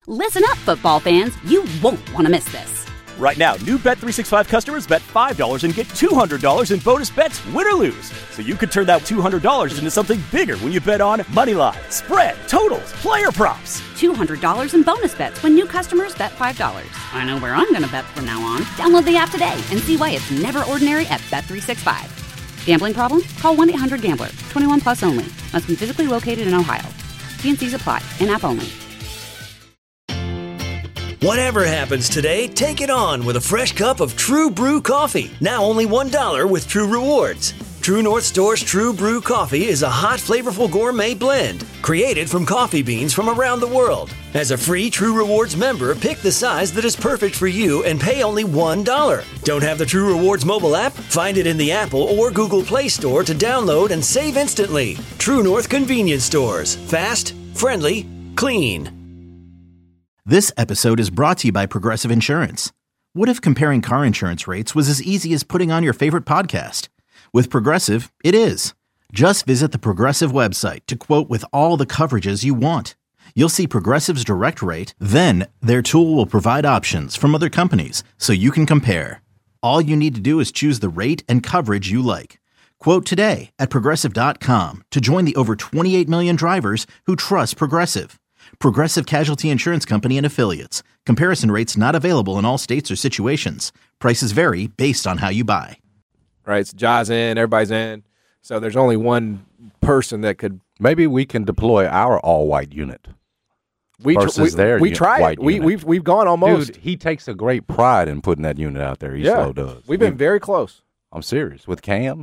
Listen up, football fans. You won't want to miss this. Right now, new Bet365 customers bet $5 and get $200 in bonus bets, win or lose. So you could turn that $200 into something bigger when you bet on money line, spread, totals, player props. $200 in bonus bets when new customers bet $5. I know where I'm going to bet from now on. Download the app today and see why it's never ordinary at Bet365. Gambling problem? Call 1-800-GAMBLER. 21 plus only. Must be physically located in Ohio. T&Cs apply. In-app only. Whatever happens today, take it on with a fresh cup of True Brew coffee. Now only $1 with True Rewards. True North Store's True Brew coffee is a hot, flavorful gourmet blend created from coffee beans from around the world. As a free True Rewards member, pick the size that is perfect for you and pay only $1. Don't have the True Rewards mobile app? Find it in the Apple or Google Play Store to download and save instantly. True North Convenience Stores. Fast, friendly, clean. This episode is brought to you by Progressive Insurance. What if comparing car insurance rates was as easy as putting on your favorite podcast? With Progressive, it is. Just visit the Progressive website to quote with all the coverages you want. You'll see Progressive's direct rate, then their tool will provide options from other companies so you can compare. All you need to do is choose the rate and coverage you like. Quote today at Progressive.com to join the over 28 million drivers who trust Progressive. Progressive Casualty Insurance Company and Affiliates. Comparison rates not available in all states or situations. Prices vary based on how you buy. Right, so Ja's in, everybody's in. So there's only one person that could. Maybe we can deploy our all-white unit. We tried it. Unit. We've gone almost. Dude, he takes a great pride in putting that unit out there. He slow does. We've been very close. I'm serious. With Cam.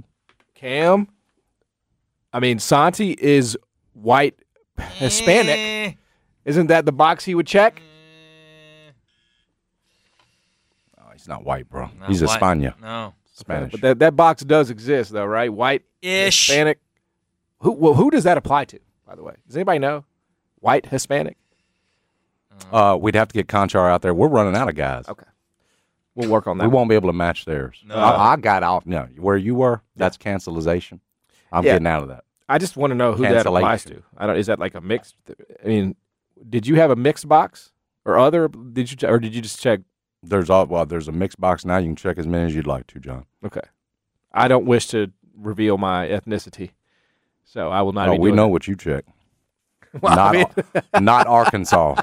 I mean, Santi is white Hispanic. Isn't that the box he would check? Oh, he's not white, bro. Not he's white. Hispania. No. Spanish. But that box does exist, though, right? White-ish. Hispanic. Who does that apply to, by the way? Does anybody know? White Hispanic? We'd have to get Conchar out there. We're running out of guys. Okay. We'll work on that. We won't be able to match theirs. No. I got out. No, where you were, that's cancelization. I'm getting out of that. I just want to know who that applies to. Is that like a mixed? I mean, did you have a mixed box or other? Did you just check? There's a mixed box now. You can check as many as you'd like to, John. Okay. I don't wish to reveal my ethnicity, so I will not. We know what you check. Well, not Arkansas.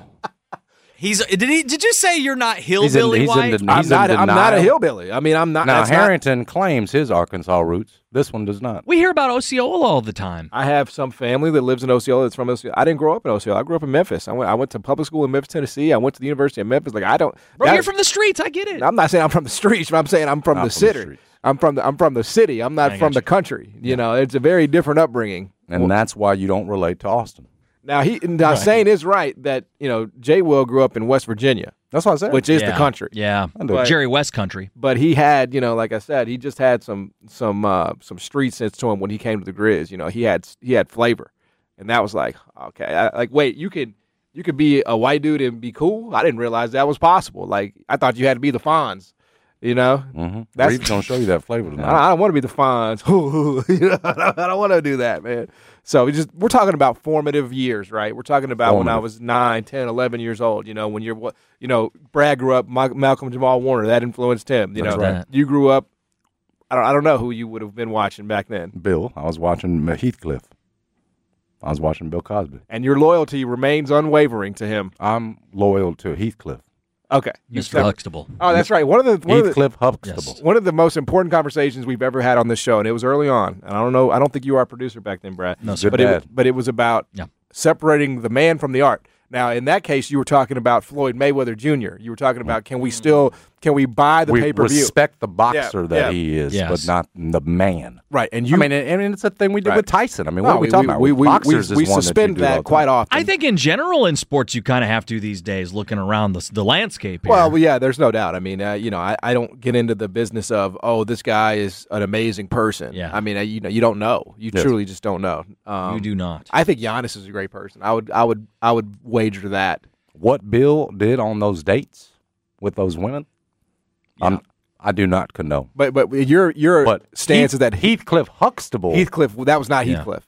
Did you say you're not hillbilly white? I'm not a hillbilly. I mean, I'm not. Now Harrington claims his Arkansas roots. This one does not. We hear about Osceola all the time. I have some family that lives in Osceola. That's from Osceola. I didn't grow up in Osceola. I grew up in Memphis. I went to public school in Memphis, Tennessee. I went to the University of Memphis. You're from the streets. I get it. I'm not saying I'm from the streets, but I'm saying I'm from the city. I'm from the city. I'm not from the country. You know, it's a very different upbringing. And that's why you don't relate to Austin. Now Shane is right that Jay Will grew up in West Virginia. That's what I said. Which is the country. Yeah, Jerry West country. But he had, like I said, he just had some street sense to him when he came to the Grizz. He had flavor, and that was like, okay, wait, you could be a white dude and be cool. I didn't realize that was possible. Like I thought you had to be the Fonz. Mm-hmm. That's going to show you that flavor tonight. I don't want to be the Fonz. I don't want to do that, man. So we're talking about formative years, right? We're talking about when I was 9, 10, 11 years old. When Brad grew up, Malcolm Jamal Warner, that influenced him. That's right. You grew up. I don't know who you would have been watching back then. Bill. I was watching Heathcliff. I was watching Bill Cosby. And your loyalty remains unwavering to him. I'm loyal to Heathcliff. Okay, Mr. Huxtable. Oh, that's right. Heathcliff Huxtable. Yes. One of the most important conversations we've ever had on this show, and it was early on. And I don't know. I don't think you were our producer back then, Brad. No, sir. But it was about separating the man from the art. Now, in that case, you were talking about Floyd Mayweather Jr. You were talking about can we buy the pay-per-view? We respect the boxer that he is, but not the man. Right, and it's a thing we did with Tyson. I mean, what are we talking about? Boxers we is one suspend that quite often. I think in general in sports you kind of have to these days, looking around the landscape here. Well, yeah, there's no doubt. I mean, I don't get into the business of this guy is an amazing person. Yeah. I mean, you don't know. You truly just don't know. You do not. I think Giannis is a great person. I would wager that. What Bill did on those dates with those women, yeah. I do not condone. But your stance is that Heathcliff Huxtable Heathcliff, that was not Heathcliff.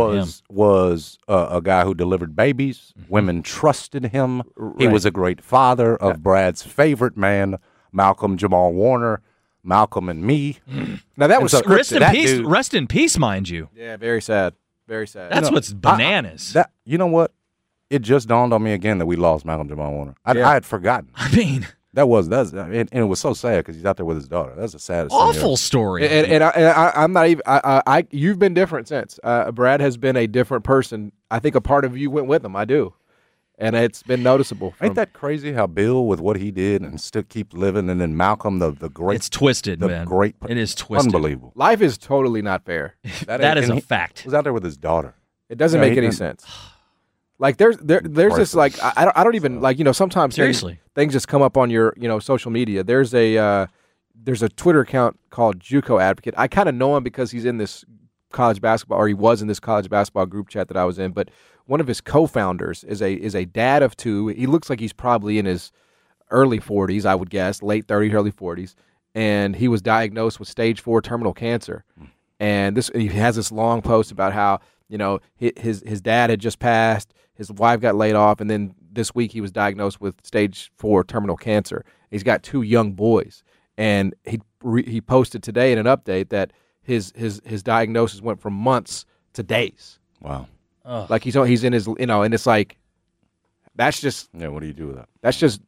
was a guy who delivered babies. Women trusted him. He was a great father of Brad's favorite man, Malcolm Jamal Warner, Malcolm and Me. Now that was scripted. Rest in peace, mind you. Yeah, very sad. Very sad. That's what's bananas. You know what? It just dawned on me again that we lost Malcolm Jamal Warner. I had forgotten. I mean, and it was so sad because he's out there with his daughter. That's the saddest awful story. And I'm not even. You've been different since. Brad has been a different person. I think a part of you went with him. I do, and it's been noticeable. Ain't that crazy how Bill, with what he did, and still keep living, and then Malcolm, the great. It's twisted, man. It is twisted. Unbelievable. Life is totally not fair. that is a fact. He was out there with his daughter. It doesn't make any sense. Like there's this like I don't even like sometimes seriously things just come up on your social media. There's a Twitter account called JUCO Advocate. I kind of know him because he's in this college basketball, or he was in this college basketball group chat that I was in. But one of his co-founders is a dad of two. He looks like he's probably in his early 40s, I would guess, late 30s, early 40s, and he was diagnosed with stage 4 terminal cancer. And he has this long post about how his dad had just passed. His wife got laid off, and then this week he was diagnosed with stage 4 terminal cancer. He's got 2 young boys, and he posted today in an update that his diagnosis went from months to days. Wow! Like he's in his and it's like that's just what do you do with that? That's just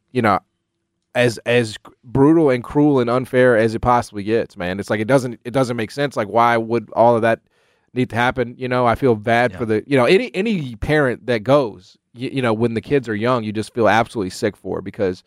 as brutal and cruel and unfair as it possibly gets, man. It's like it doesn't make sense. Like why would all of that need to happen? I feel bad for the any parent that goes when the kids are young, you just feel absolutely sick for because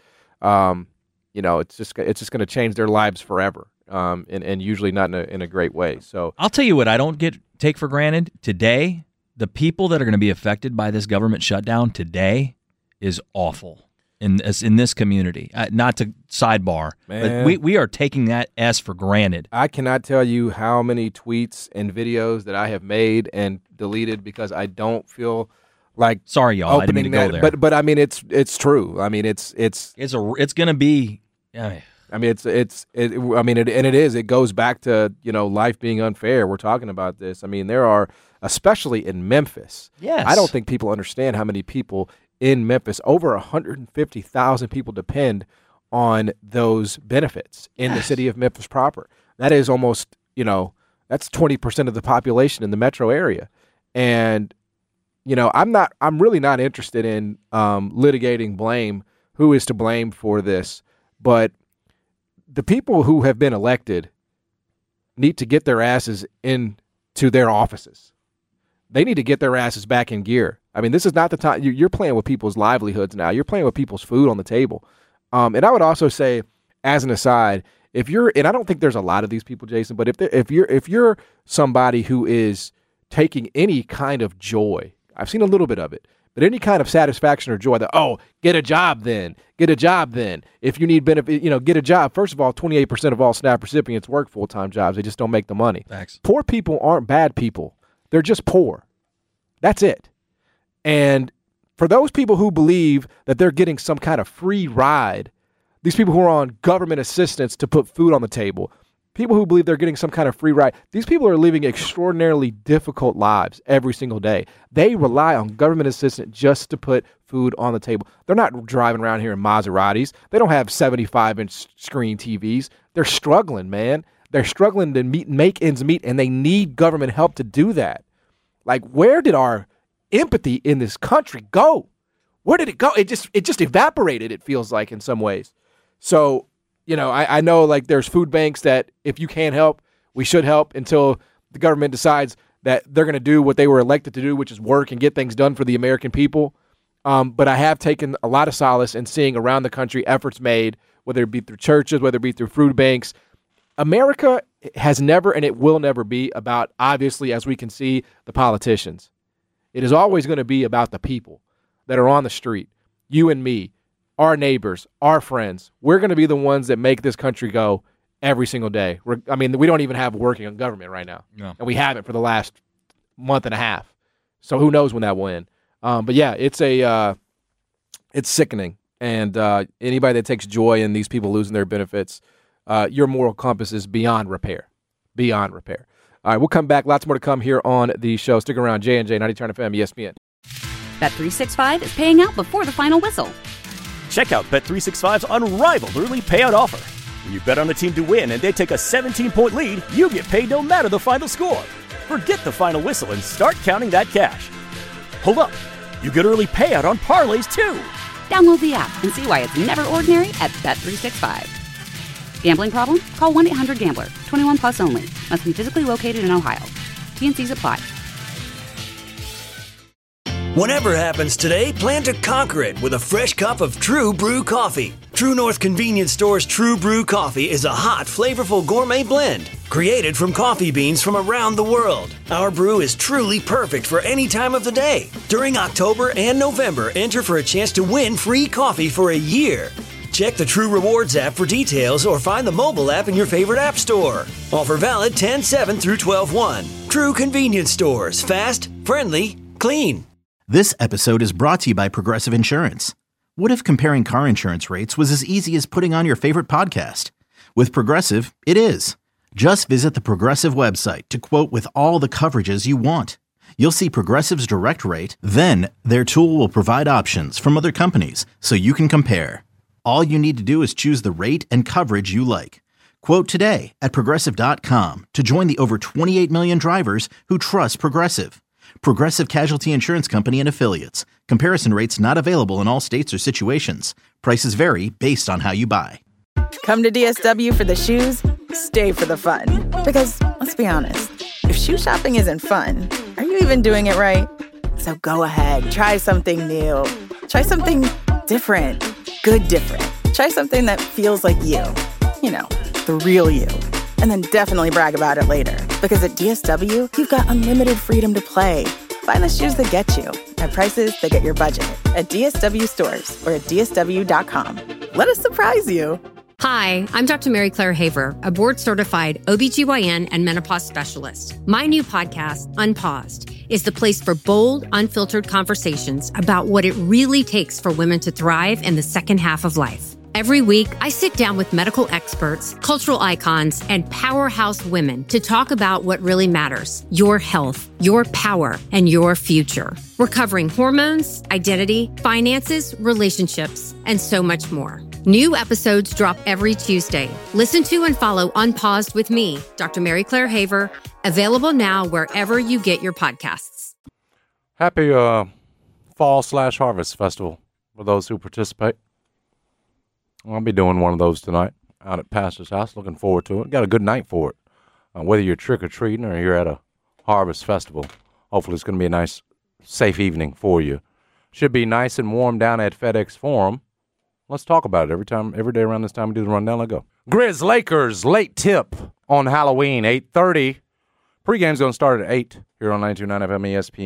it's just going to change their lives forever, and usually not in a great way. So I'll tell you what I don't take for granted today. The people that are going to be affected by this government shutdown today is awful in this community. Not to sidebar, man, but we are taking that as for granted. I cannot tell you how many tweets and videos that I have made and deleted because I don't feel like sorry, y'all. I didn't mean to go there. But I mean it's true. I mean it's going to be. I mean it is. It goes back to life being unfair. We're talking about this. I mean there are, especially in Memphis. Yes. I don't think people understand how many people in Memphis, over 150,000 people depend on those benefits in the city of Memphis proper. That is almost, that's 20% of the population in the metro area. And, I'm really not interested in litigating blame, who is to blame for this. But the people who have been elected need to get their asses into their offices. They need to get their asses back in gear. I mean, this is not the time. You're playing with people's livelihoods now. You're playing with people's food on the table. And I would also say, as an aside, and I don't think there's a lot of these people, Jason, but if you're somebody who is taking any kind of joy, I've seen a little bit of it, but any kind of satisfaction or joy that, get a job then. If you need benefit, get a job. First of all, 28% of all SNAP recipients work full-time jobs. They just don't make the money. Thanks. Poor people aren't bad people. They're just poor. That's it. And for those people who believe that they're getting some kind of free ride, these people who are on government assistance to put food on the table, people who believe they're getting some kind of free ride, these people are living extraordinarily difficult lives every single day. They rely on government assistance just to put food on the table. They're not driving around here in Maseratis. They don't have 75-inch screen TVs. They're struggling, man. They're struggling to make ends meet, and they need government help to do that. Like, where did our empathy in this country go? Where did it go? It just evaporated, it feels like, in some ways. So, I know like there's food banks that if you can't help, we should help until the government decides that they're going to do what they were elected to do, which is work and get things done for the American people. But I have taken a lot of solace in seeing around the country efforts made, whether it be through churches, whether it be through food banks. America has never, and it will never be about, obviously, as we can see, the politicians. It is always going to be about the people that are on the street, you and me, our neighbors, our friends. We're going to be the ones that make this country go every single day. I mean, we don't even have working government right now. No. And we haven't for the last month and a half. So who knows when that will end. But yeah, it's sickening. And anybody that takes joy in these people losing their benefits, your moral compass is beyond repair. Beyond repair. All right, we'll come back. Lots more to come here on the show. Stick around. J&J, 90 FM, ESPN. Bet365 is paying out before the final whistle. Check out Bet365's unrivaled early payout offer. When you bet on a team to win and they take a 17-point lead, you get paid no matter the final score. Forget the final whistle and start counting that cash. Hold up. You get early payout on parlays, too. Download the app and see why it's never ordinary at Bet365. Gambling problem? Call 1-800-GAMBLER. 21 plus only. Must be physically located in Ohio. T&Cs apply. Whatever happens today, plan to conquer it with a fresh cup of True Brew coffee. True North Convenience Store's True Brew coffee is a hot, flavorful gourmet blend created from coffee beans from around the world. Our brew is truly perfect for any time of the day. During October and November, enter for a chance to win free coffee for a year. Check the True Rewards app for details or find the mobile app in your favorite app store. Offer valid 10/7 through 12/1. True Convenience Stores. Fast, friendly, clean. This episode is brought to you by Progressive Insurance. What if comparing car insurance rates was as easy as putting on your favorite podcast? With Progressive, it is. Just visit the Progressive website to quote with all the coverages you want. You'll see Progressive's direct rate, then their tool will provide options from other companies so you can compare. All you need to do is choose the rate and coverage you like. Quote today at Progressive.com to join the over 28 million drivers who trust Progressive. Progressive Casualty Insurance Company and Affiliates. Comparison rates not available in all states or situations. Prices vary based on how you buy. Come to DSW for the shoes, stay for the fun. Because, let's be honest, if shoe shopping isn't fun, are you even doing it right? So go ahead, try something new. Try something different. Good different. Try something that feels like you. You know, the real you. And then definitely brag about it later. Because at DSW, you've got unlimited freedom to play. Find the shoes that get you at prices that get your budget at DSW stores or at DSW.com. Let us surprise you. Hi, I'm Dr. Mary Claire Haver, a board-certified OBGYN and menopause specialist. My new podcast, Unpaused, is the place for bold, unfiltered conversations about what it really takes for women to thrive in the second half of life. Every week, I sit down with medical experts, cultural icons, and powerhouse women to talk about what really matters: your health, your power, and your future. We're covering hormones, identity, finances, relationships, and so much more. New episodes drop every Tuesday. Listen to and follow Unpaused with me, Dr. Mary Claire Haver, available now wherever you get your podcasts. Happy fall/harvest festival for those who participate. I'll be doing one of those tonight out at Pastor's house. Looking forward to it. Got a good night for it. Whether you're trick-or-treating or you're at a harvest festival, hopefully it's going to be a nice, safe evening for you. Should be nice and warm down at FedEx Forum. Let's talk about it every day around this time we do the rundown. Let's go. Grizz Lakers late tip on Halloween, 8:30. Pregame's going to start at 8 here on 92.9 FM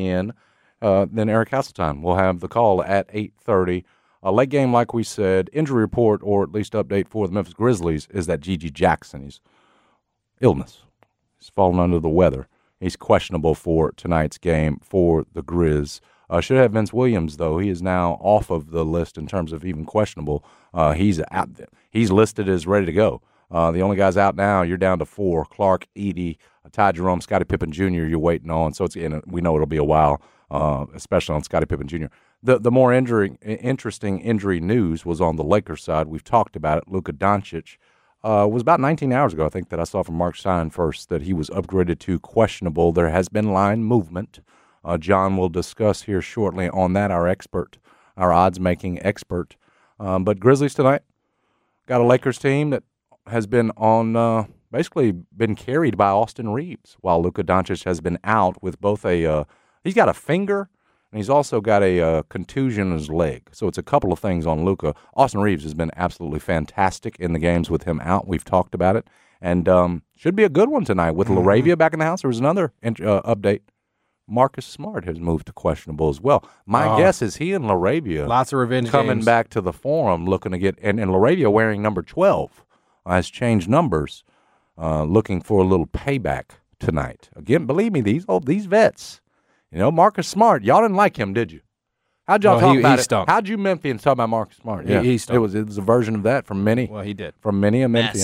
ESPN. Then Eric Hasseltine will have the call at 8:30. A late game, like we said. Injury report, or at least update for the Memphis Grizzlies, is that Gigi Jackson, he's illness. He's fallen under the weather. He's questionable for tonight's game for the Grizz. Should have Vince Williams, though. He is now off of the list in terms of even questionable. He's out. He's listed as ready to go. The only guys out now, you're down to 4. Clark, Edey, Ty Jerome, Scottie Pippen Jr. you're waiting on. So we know it'll be a while, especially on Scottie Pippen Jr. The more interesting injury news was on the Lakers side. We've talked about it. Luka Doncic was about 19 hours ago, I think, that I saw from Mark Stein first, that he was upgraded to questionable. There has been line movement. John will discuss here shortly on that, our odds-making expert. But Grizzlies tonight got a Lakers team that has been on basically been carried by Austin Reeves while Luka Doncic has been out with both he's got a finger and he's also got a contusion in his leg. So it's a couple of things on Luka. Austin Reeves has been absolutely fantastic in the games with him out. We've talked about it. And should be a good one tonight with LaRavia back in the house. There was another update. Marcus Smart has moved to questionable as well. My guess is he and LaRavia lots of revenge coming games. back to the Forum looking to get, and LaRavia wearing number 12 has changed numbers, looking for a little payback tonight. Again, believe me, these vets, Marcus Smart, y'all didn't like him, did you? How'd y'all talk about it? Stunk. How'd you Memphians talk about Marcus Smart? He stunk. It was a version of that from many. Well, he did. From many a Memphian.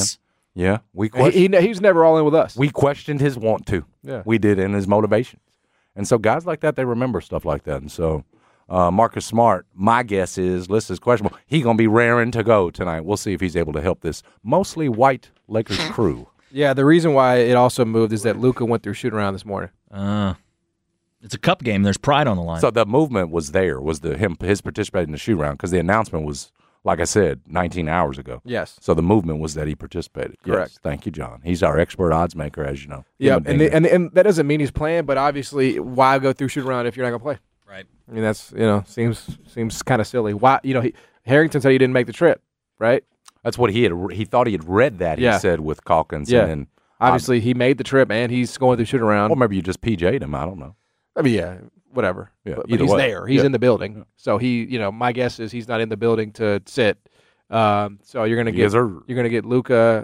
Yeah, we questioned. He's never all in with us. We questioned his want to. Yeah. We did, and his motivations. And so guys like that, they remember stuff like that. And so Marcus Smart, my guess is, list is questionable. He's going to be raring to go tonight. We'll see if he's able to help this mostly white Lakers crew. Yeah, the reason why it also moved is that Luka went through shoot around this morning. It's a cup game. There's pride on the line. So the movement was there, was his participating in the shoot around, because the announcement was, like I said, 19 hours ago. Yes. So the movement was that he participated. Correct. Yes. Thank you, John. He's our expert odds maker, as you know. Yeah, and that doesn't mean he's playing, but obviously, why go through shoot around if you're not going to play? Right. I mean, that's, seems kind of silly. Why, Harrington said he didn't make the trip, right? That's what he thought he had read that, he said, with Calkins. Yeah. And then, obviously, he made the trip, and he's going through shoot around. Or maybe you just PJ'd him. I don't know. I mean, yeah, whatever. Yeah, but either he's way. there. He's Yeah. in the building. So my guess is he's not in the building to sit. So you're gonna get Luka.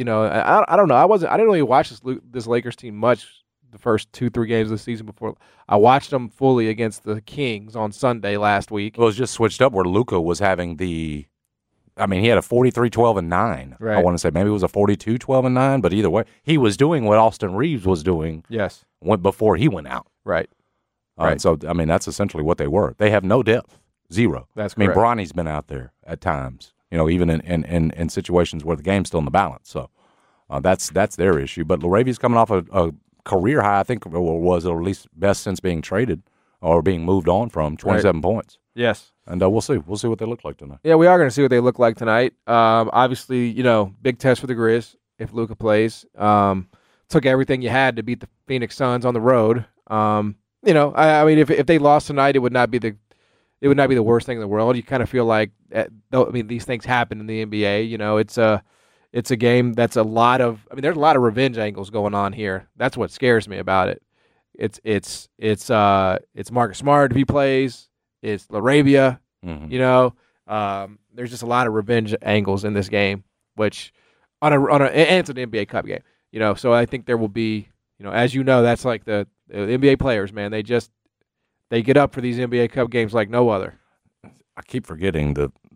I don't know. I didn't really watch this Lakers team much the first 2-3 games of the season before. I watched them fully against the Kings on Sunday last week. Well, it was just switched up where Luka was having he had a 43-12-9. Right. I want to say maybe it was a 42-12-9, but either way, he was doing what Austin Reeves was doing. Yes. Before he went out. Right. Right. So, that's essentially what they were. They have no depth. Zero. That's correct. Bronny's been out there at times, even in situations where the game's still in the balance. So that's their issue. But LaRavia's coming off a career high, I think, was at least best since being traded or being moved on from, 27 points. Yes. And we'll see. We'll see what they look like tonight. Yeah, we are going to see what they look like tonight. Obviously, big test for the Grizz if Luka plays. Took everything you had to beat the Phoenix Suns on the road. I mean, if they lost tonight, it would not be the worst thing in the world. You kind of feel like, these things happen in the NBA. It's a game that's there's a lot of revenge angles going on here. That's what scares me about it. It's Marcus Smart if he plays. It's LaRavia. Mm-hmm. There's just a lot of revenge angles in this game, which and it's an NBA Cup game. So I think there will be, as that's like the NBA players, man. They get up for these NBA Cup games like no other. I keep forgetting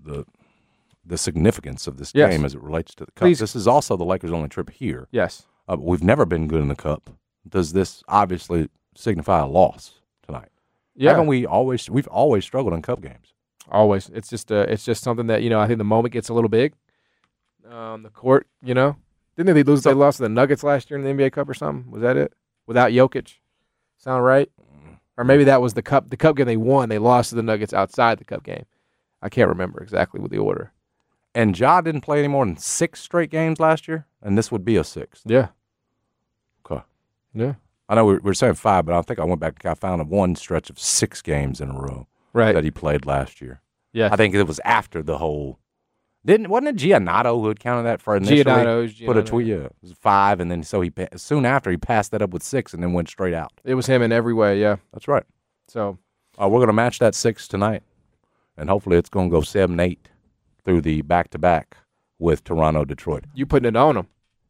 the significance of this Yes. game as it relates to the Cup. Please. This is also the Lakers' only trip here. Yes. We've never been good in the Cup. Does this obviously signify a loss tonight? Yeah. Haven't we've always struggled in Cup games. Always. It's just something that, I think the moment gets a little big. The court, Didn't they lose? They lost to the Nuggets last year in the NBA Cup or something. Was that it? Without Jokic. Sound right? Or maybe that was the Cup game they won. They lost to the Nuggets outside the Cup game. I can't remember exactly with the order. And Ja didn't play any more than 6 straight games last year, and this would be a 6th. Yeah. Okay. Yeah. I know we were saying 5, but I think I went back and I found one stretch of 6 games in a row that he played last year. Yeah. I think it was after the whole. Wasn't it Giannotto who had counted that for initially? Giannotto's put a tweet. Yeah, it was 5, and then so soon after he passed that up with 6, and then went straight out. It was him in every way. Yeah. That's right. So we're going to match that 6 tonight, and hopefully it's going to go 7-8 through the back-to-back with Toronto, Detroit. You putting it on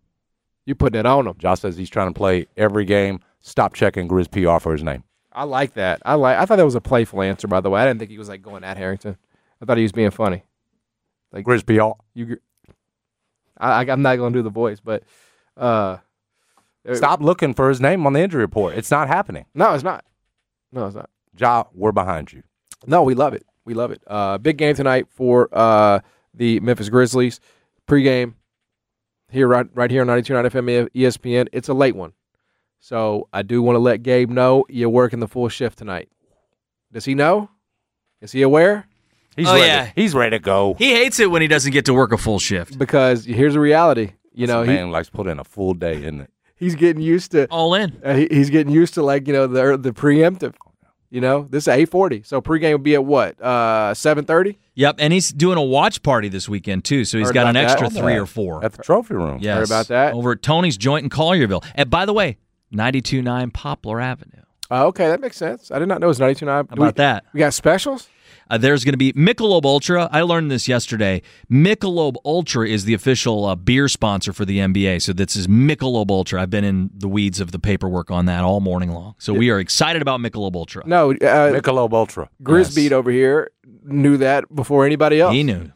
him. Josh says he's trying to play every game. Stop checking Grizz PR for his name. I like that. I thought that was a playful answer, by the way. I didn't think he was going at Harrington. I thought he was being funny. Like Grizz PR. I'm not going to do the voice, but stop looking for his name on the injury report. It's not happening. No, it's not. Ja, we're behind you. No, we love it. Big game tonight for the Memphis Grizzlies. Pre-game here, right here on 92.9 FM ESPN. It's a late one. So I do want to let Gabe know you're working the full shift tonight. Does he know? Is he aware? He's ready. Yeah. He's ready to go. He hates it when he doesn't get to work a full shift. Because here's the reality. Man likes to put in a full day, isn't it? He's getting used to all in. He's getting used to the preemptive. This is 8:40. So pregame would be at what? 7:30. Yep, and he's doing a watch party this weekend too. So he's got an extra 3 or 4 at the trophy room. Yes, heard about that over at Tony's Joint in Collierville. And by the way, 92.9 Poplar Avenue. Okay, that makes sense. I did not know it was 92.9. How about that? We got specials? There's going to be Michelob Ultra. I learned this yesterday. Michelob Ultra is the official beer sponsor for the NBA. So this is Michelob Ultra. I've been in the weeds of the paperwork on that all morning long. So we are excited about Michelob Ultra. No, Michelob Ultra. Grisbeat over here knew that before anybody else. He knew.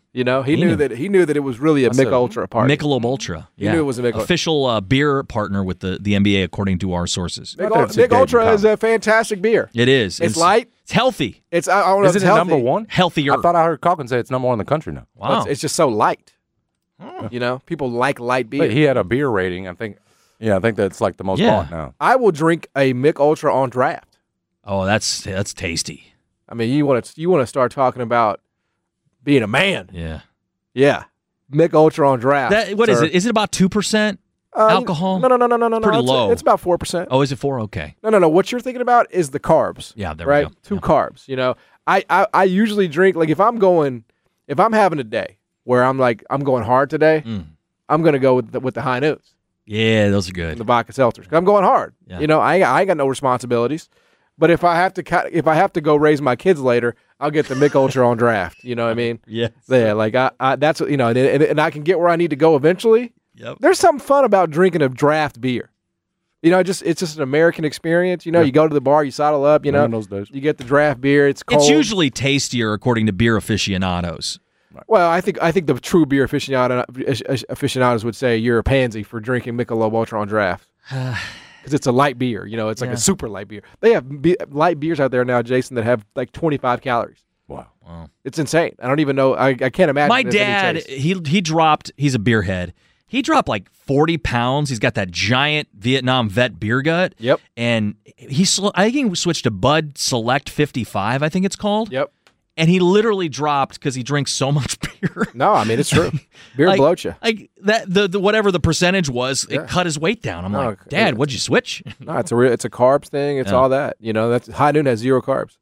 You know, he knew that it was really a Michelob Ultra party. Michelob Ultra. He knew it was a Michelob. Official beer partner with the NBA, according to our sources. Michelob Ultra is a fantastic beer. It is. It's light. It's healthy. I don't know Is if it it's number one? Healthier. I thought I heard Calkins say it's number one in the country now. Wow. It's just so light. You know, people like light beer. But he had a beer rating. I think that's like the most bought now. I will drink a Mick Ultra on draft. Oh, that's tasty. I mean, you want to start talking about being a man. Yeah. Yeah. Mick Ultra on draft. What is it? Is it about 2% alcohol? No. Pretty low. It's about 4%. Oh, is it 4? Okay. No. What you're thinking about is the carbs. Yeah, there right? we go. Two carbs. You know, I usually drink, like if I'm having a day where I'm going hard today, I'm going to go with the high notes. Yeah, those are good. The vodka seltzers. 'Cause I'm going hard. Yeah. You know, I ain't got no responsibilities. But if I have to go raise my kids later, I'll get the Mick Ultra on draft. You know what I mean? Yes. Yeah, like that's, you know, and I can get where I need to go eventually. Yep. There's something fun about drinking a draft beer. You know, it's just an American experience. You know, you go to the bar, you saddle up. You know, in those days. you get the draft beer. It's cold. It's usually tastier, according to beer aficionados. Well, I think the true beer aficionados would say you're a pansy for drinking Michelob Ultra on draft. Because it's a light beer, you know, it's like a super light beer. They have light beers out there now, Jason, that have like 25 calories. Wow. It's insane. I don't even know. I can't imagine. My dad, he dropped. He's a beer head. He dropped like 40 pounds. He's got that giant Vietnam vet beer gut. Yep. And I think he switched to Bud Select 55. I think it's called. Yep. And he literally dropped because he drinks so much beer. No, I mean it's true. Beer bloats you. Like that, the whatever the percentage was, it cut his weight down. I'm like, Dad, what'd you switch? No, it's a carbs thing. It's all that. You know, that's High Noon has 0 carbs.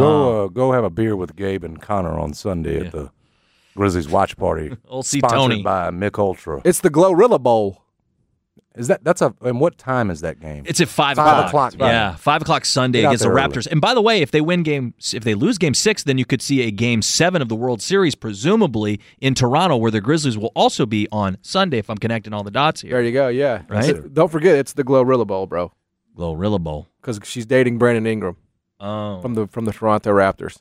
Go have a beer with Gabe and Connor on Sunday at the Grizzlies watch party. Old C. Sponsored Tony by Mick Ultra. It's the Glorilla Bowl. And what time is that game? It's at 5 o'clock. Yeah, 5 o'clock Sunday Get out against the there Raptors. And by the way, if they lose Game 6, then you could see a Game 7 of the World Series, presumably in Toronto, where the Grizzlies will also be on Sunday. If I'm connecting all the dots here, There you go. Yeah. Right? Don't forget, it's the Glorilla Bowl, bro. Glorilla Bowl. Because she's dating Brandon Ingram. Oh, from the Toronto Raptors.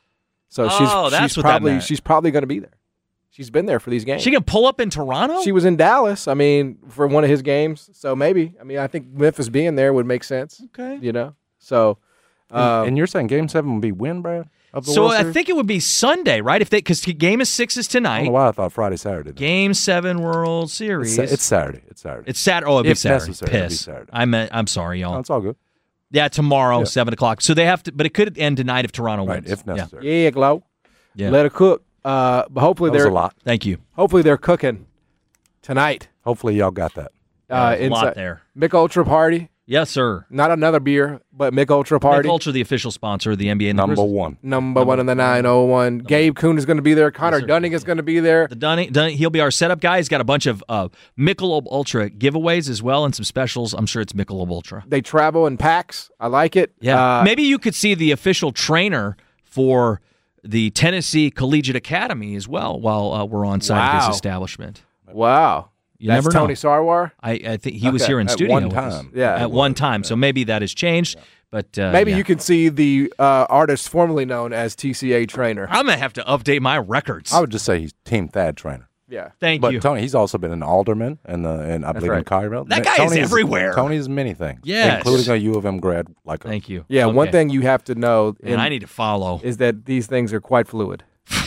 So that's what that meant. she's probably going to be there. She's been there for these games. She can pull up in Toronto? She was in Dallas, I mean, for one of his games. So maybe. I mean, I think Memphis being there would make sense. Okay. You know? So. And you're saying Game 7 would be when, Brad? Of the So World I Series? think it would be Sunday, right? Because Game 6 is I don't tonight. know why I thought Friday, Saturday. Game 7 World Series. It's Saturday. It's Saturday. Oh, it'd be If Saturday. necessary, it'd be Piss. Saturday. I'm sorry, y'all. No, it's all good. Yeah, tomorrow, Yeah. 7 o'clock. So they have to, but it could end tonight if Toronto Right, wins. if necessary. Yeah, Glow. Yeah. Let her cook. But hopefully That was they're a lot. Thank you. Hopefully they're cooking tonight. Hopefully y'all got that. A lot there. Mick Ultra party. Yes, sir. Not another beer, but Mick Ultra party. Mick Ultra, the official sponsor of the NBA and the Number Grizzlies. one. Number one in the 901. Gabe Kuhn is going to be there. Connor Dunning is going to be there. The Dunning, he'll be our setup guy. He's got a bunch of Michelob Ultra giveaways as well and some specials. I'm sure it's Michelob Ultra. They travel in packs. I like it. Yeah. Maybe you could see the official trainer for the Tennessee Collegiate Academy as well while we're on site at Wow. his establishment. Wow. You That's never know. Tony Sarwar? I think he was Okay. here in At studio one with us. time. Yeah. At one time. So maybe that has changed. But Maybe yeah. you can see the artist formerly known as TCA trainer. I'm going to have to update my records. I would just say he's Team Thad trainer. Yeah. Thank But you. Tony, he's also been an alderman and I believe in right. Collierville. That guy is everywhere. Tony's many things. Yes. Including a U of M grad like us. Thank you. Yeah, one Okay. thing you have to know And I need to follow. is that these things are quite fluid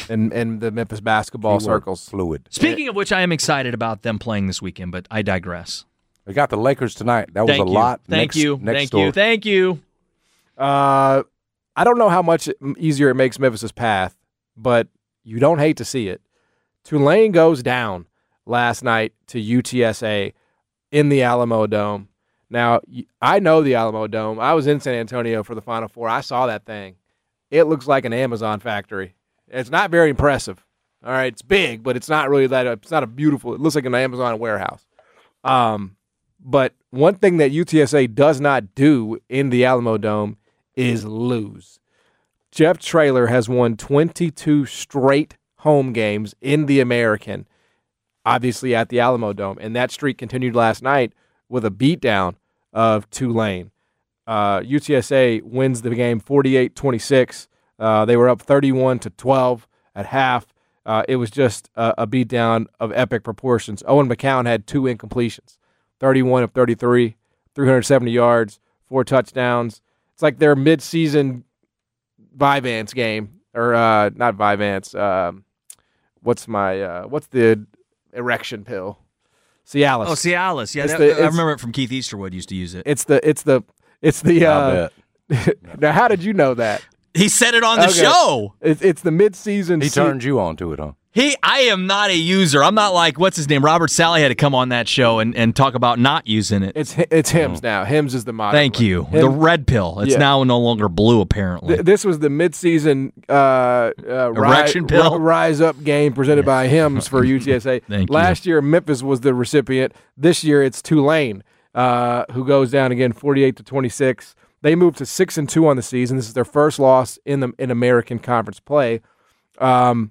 in the Memphis basketball Keyword, circles. Fluid. Speaking of which, I am excited about them playing this weekend, but I digress. We got the Lakers tonight. That was Thank a you. lot. Thank Next- you. Next Thank story. you. Thank you. I don't know how much easier it makes Memphis's path, but you don't hate to see it. Tulane goes down last night to UTSA in the Alamo Dome. Now, I know the Alamo Dome. I was in San Antonio for the Final Four. I saw that thing. It looks like an Amazon factory. It's not very impressive. All right, it's big, but it's not really that. It's not a beautiful. It looks like an Amazon warehouse. But one thing that UTSA does not do in the Alamo Dome is lose. Jeff Traylor has won 22 straight home games in the American, obviously at the Alamo Dome, and that streak continued last night with a beatdown of Tulane. UTSA wins the game 48-26. They were up 31-12 at half. It was just a beatdown of epic proportions. Owen McCown had 2 incompletions, 31 of 33, 370 yards, 4 touchdowns. It's like their midseason Vyvanse game, or not Vyvanse. What's the erection pill? Cialis. Oh, Cialis. Yeah, I remember it from Keith Easterwood used to use it. It's the. Now, how did you know that? He said it on the show. It's the midseason. He turned you on to it, huh? I am not a user. I'm not like, what's his name? Robert Sally had to come on that show and talk about not using it. It's Hims now. Hims is the modern. Thank you. The red pill. It's now no longer blue, apparently. This was the midseason erection pill rise up game presented by Hims for UTSA. Thank Last year, Memphis was the recipient. This year, it's Tulane, who goes down again, 48-26. They moved to 6-2 on the season. This is their first loss in American Conference play. And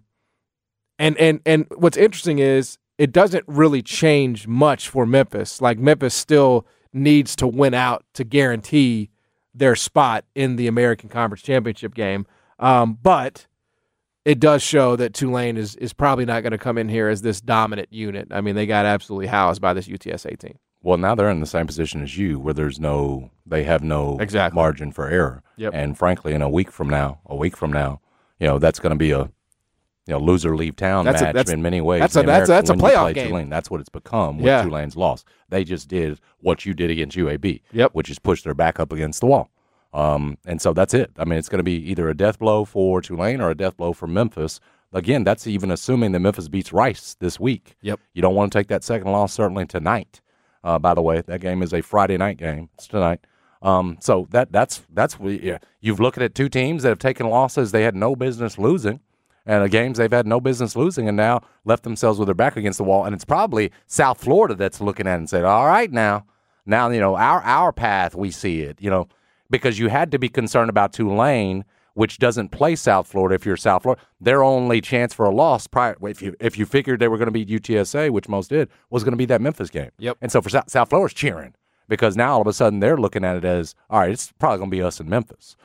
what's interesting is it doesn't really change much for Memphis. Like, Memphis still needs to win out to guarantee their spot in the American Conference Championship game. But it does show that Tulane is probably not going to come in here as this dominant unit. I mean, they got absolutely housed by this UTSA team. Well, now they're in the same position as you, where they have no margin for error. Yep. And frankly, in a week from now, that's going to be a loser leave town match in many ways. That's a playoff game. Tulane, that's what it's become with Tulane's loss. They just did what you did against UAB, which is push their back up against the wall. And so that's it. I mean, it's going to be either a death blow for Tulane or a death blow for Memphis. Again, that's even assuming that Memphis beats Rice this week. Yep. You don't want to take that second loss certainly tonight. By the way, that game is a Friday night game. It's tonight. So that's you've looked at 2 teams that have taken losses they had no business losing, and the games they've had no business losing, and now left themselves with their back against the wall. And it's probably South Florida that's looking at it and said, "All right, now our path, we see it." Because you had to be concerned about Tulane, which doesn't play South Florida. If you're South Florida, their only chance for a loss, if you figured they were going to beat UTSA, which most did, was going to be that Memphis game. Yep. And so for South Florida's cheering, because now all of a sudden they're looking at it as, all right, it's probably going to be us in Memphis.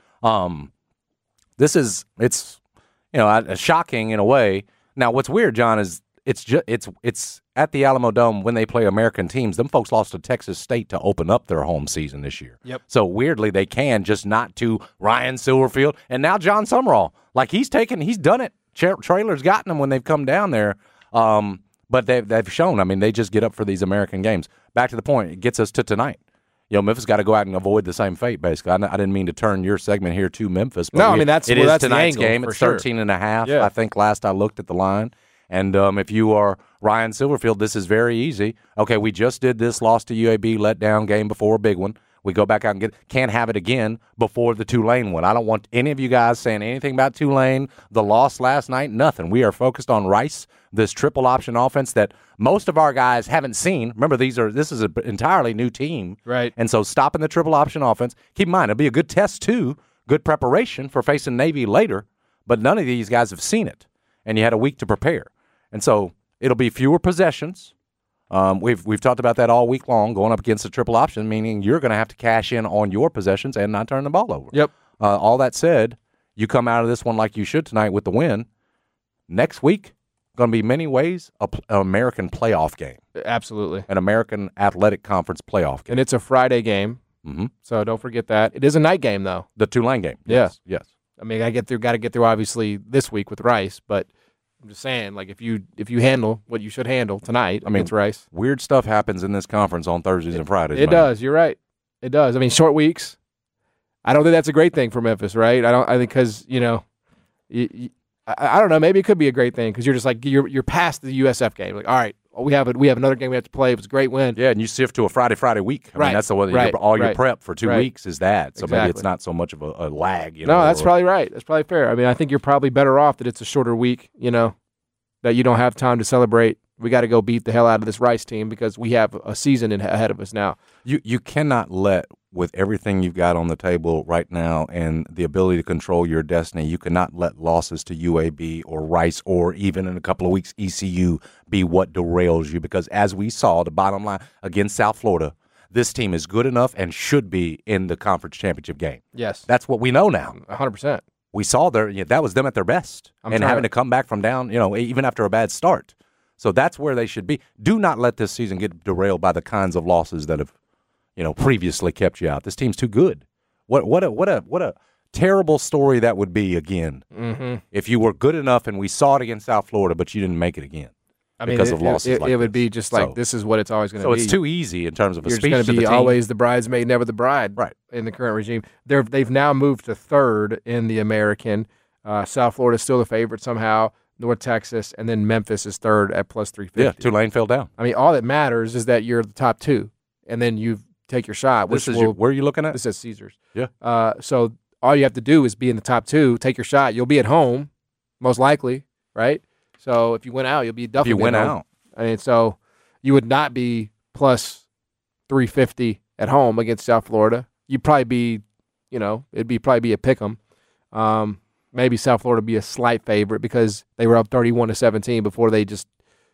It's shocking in a way. Now, what's weird, John, is it's at the Alamo Dome when they play American teams. Them folks lost to Texas State to open up their home season this year. Yep. So weirdly, they can just not to Ryan Silverfield and now John Summerall. Like he's done it. Trailers gotten them when they've come down there. But they've shown. I mean, they just get up for these American games. Back to the point, it gets us to tonight. Memphis got to go out and avoid the same fate, basically. I didn't mean to turn your segment here to Memphis. But that's tonight's the game. It's 13.5, Yeah. I think, last I looked at the line. And if you are Ryan Silverfield, this is very easy. Okay, we just did this loss to UAB, letdown game before a big one. We go back out and can't have it again before the Tulane one. I don't want any of you guys saying anything about Tulane, the loss last night, nothing. We are focused on Rice, this triple option offense that most of our guys haven't seen. Remember, this is an entirely new team. Right. And so stopping the triple option offense, keep in mind, it'll be a good test too, good preparation for facing Navy later, but none of these guys have seen it. And you had a week to prepare. And so it'll be fewer possessions. We've talked about that all week long, going up against the triple option, meaning you're going to have to cash in on your possessions and not turn the ball over. Yep. All that said, you come out of this one like you should tonight with the win. Next week, going to be many ways an American playoff game. Absolutely. An American Athletic Conference playoff game. And it's a Friday game, so don't forget that. It is a night game, though. The Tulane game. Yes. Yes. I mean, got to get through obviously this week with Rice, but I'm just saying, like, if you handle what you should handle tonight, against Rice. Weird stuff happens in this conference on Thursdays and Fridays. It does. You're right. It does. I mean, short weeks. I don't think that's a great thing for Memphis, right? I think because I don't know. Maybe it could be a great thing because you're just like you're past the USF game. Like, all right, we have another game we have to play. It was a great win. Yeah, and you shift to a Friday week. I mean, that's the one. Your prep for 2 weeks is that. So maybe it's not so much of a lag. No, that's probably right. That's probably fair. I mean, I think you're probably better off that it's a shorter week. That you don't have time to celebrate. We got to go beat the hell out of this Rice team because we have a season ahead of us now. You cannot let, with everything you've got on the table right now and the ability to control your destiny, you cannot let losses to UAB or Rice or even in a couple of weeks ECU be what derails you because as we saw, the bottom line against South Florida, this team is good enough and should be in the conference championship game. Yes. That's what we know now. 100%. we saw that was them at their best having to come back from down, even after a bad start. So that's where they should be. Do not let this season get derailed by the kinds of losses that have, previously kept you out. This team's too good. What a terrible story that would be again if you were good enough and we saw it against South Florida, but you didn't make it again because of losses. It would be just like this is what it's always going to be. So it's too easy in terms of a speech to the team. You're just going to be always the bridesmaid, never the bride. Right. In the current regime, they've now moved to third in the American. South Florida is still the favorite somehow. North Texas, and then Memphis is third at plus 350. Yeah, Tulane fell down. I mean, all that matters is that you're the top two, and then you take your shot. Where are you looking at? This is Caesars. Yeah. So all you have to do is be in the top two, take your shot. You'll be at home, most likely, right? So if you win out, you'll be definitely. If you win out, I mean, so you would not be plus 350 at home against South Florida. You'd probably be, it'd probably be a pick 'em. Maybe South Florida be a slight favorite because they were up 31-17 before they just,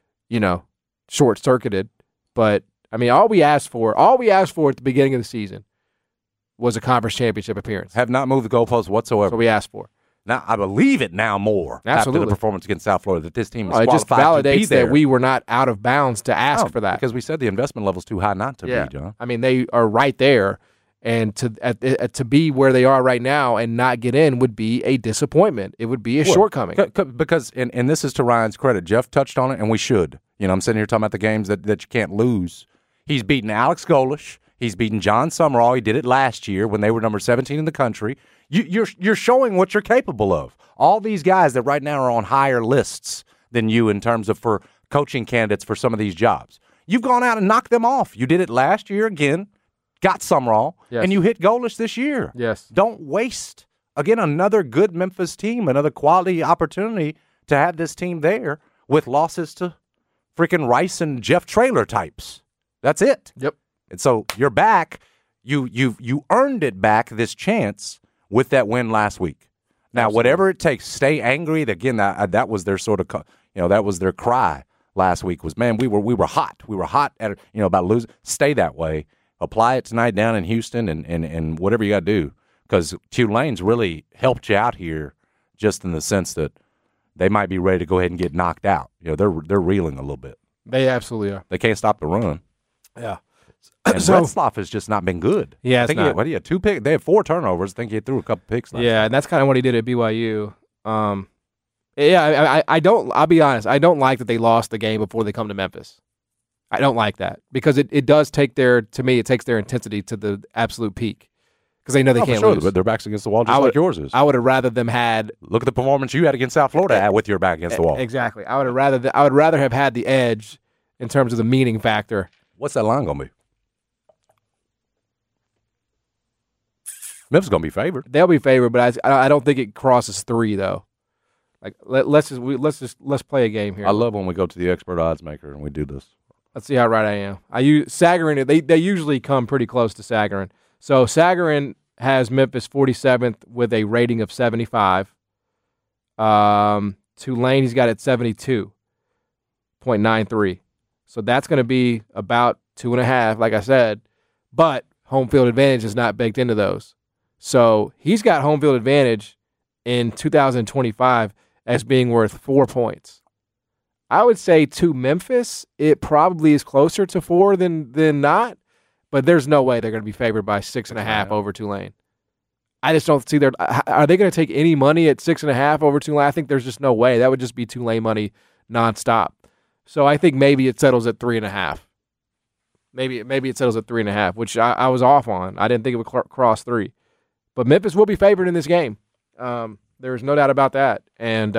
short-circuited. But, I mean, all we asked for at the beginning of the season was a conference championship appearance. Have not moved the goalposts whatsoever. That's what we asked for. Now, I believe it now more Absolutely. after the performance against South Florida that this team is it just qualified to be validates there. that we were not out of bounds to ask for that. Because we said the investment level's too high not to be, John. I mean, they are right there. And to be where they are right now and not get in would be a disappointment. It would be a shortcoming. Because, and this is to Ryan's credit, Jeff touched on it, and we should. I'm sitting here talking about the games that you can't lose. He's beaten Alex Golish. He's beaten John Summerall. He did it last year when they were number 17 in the country. You're showing what you're capable of. All these guys that right now are on higher lists than you in terms of for coaching candidates for some of these jobs. You've gone out and knocked them off. You did it last year again. Got Summerall, and you hit Golish this year. Yes. Don't waste, again, another good Memphis team, another quality opportunity to have this team there with losses to freaking Rice and Jeff Traylor types. That's it. Yep. And so you're back. You earned it back, this chance, with that win last week. Now, Absolutely. whatever it takes, stay angry. Again, that was their sort of, that was their cry last week was, man, we were hot. We were hot at, about losing. Stay that way. Apply it tonight down in Houston and whatever you got to do, because Tulane's really helped you out here just in the sense that they might be ready to go ahead and get knocked out. They're reeling a little bit. They absolutely are. They can't stop the run. Yeah. And Retzlaff has just not been good. Yeah, I think what do you have, 2 picks? They have 4 turnovers. I think he threw a couple picks last and that's kind of what he did at BYU. I'll be honest, I don't like that they lost the game before they come to Memphis. I don't like that because it does take it takes their intensity to the absolute peak because they know they can't lose. But their back's against the wall just like yours is. I would have rather them had. Look at the performance you had against South Florida with your back against the wall. Exactly. I would rather have had the edge in terms of the meaning factor. What's that line going to be? Memphis going to be favored. They'll be favored, but I don't think it crosses 3 though. Like let's play a game here. I love when we go to the expert odds maker and we do this. Let's see how right I am. I use Sagarin. They usually come pretty close to Sagarin. So Sagarin has Memphis 47th with a rating of 75. Tulane he's got at 72.93. So that's going to be about 2.5, like I said. But home field advantage is not baked into those. So he's got home field advantage in 2025 as being worth 4 points. I would say to Memphis, it probably is closer to 4 than not, but there's no way they're going to be favored by 6.5 over Tulane. I just don't see are they going to take any money at 6.5 over Tulane? I think there's just no way. That would just be Tulane money nonstop. So I think maybe it settles at 3.5. Maybe it settles at 3.5, which I was off on. I didn't think it would cross 3. But Memphis will be favored in this game. There's no doubt about that. And